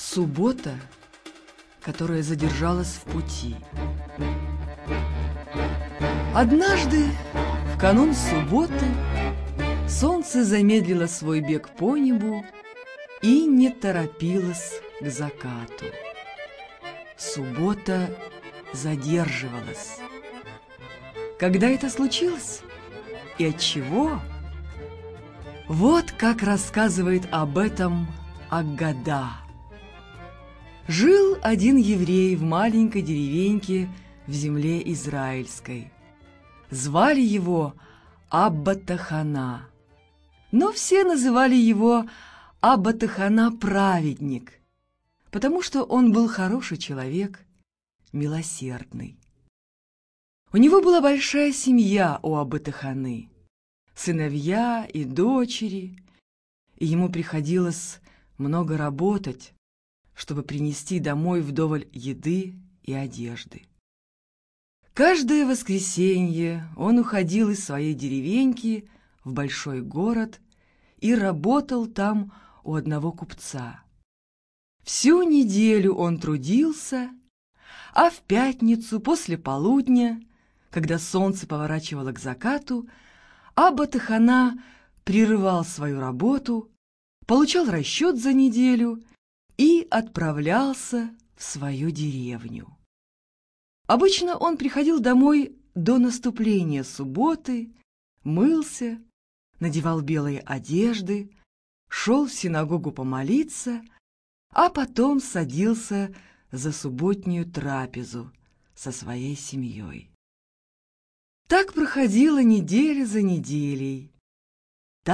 Суббота, которая задержалась в пути. Однажды, в канун субботы, солнце замедлило свой бег по небу и не торопилось к закату. Суббота задерживалась. Когда это случилось и от чего? Вот как рассказывает об этом Аггада. Жил один еврей в маленькой деревеньке в земле израильской. Звали его Абба-Тахана, но все называли его Абба-Тахана праведник, потому что он был хороший человек, милосердный. У него была большая семья у Абба-Таханы, сыновья и дочери, и ему приходилось много работать, чтобы принести домой вдоволь еды и одежды. Каждое воскресенье он уходил из своей деревеньки в большой город и работал там у одного купца. Всю неделю он трудился, а в пятницу после полудня, когда солнце поворачивало к закату, Абба-Тахана прерывал свою работу, получал расчет за неделю и отправлялся в свою деревню. Обычно он приходил домой до наступления субботы, мылся, надевал белые одежды, шел в синагогу помолиться, а потом садился за субботнюю трапезу со своей семьей. Так проходила неделя за неделей,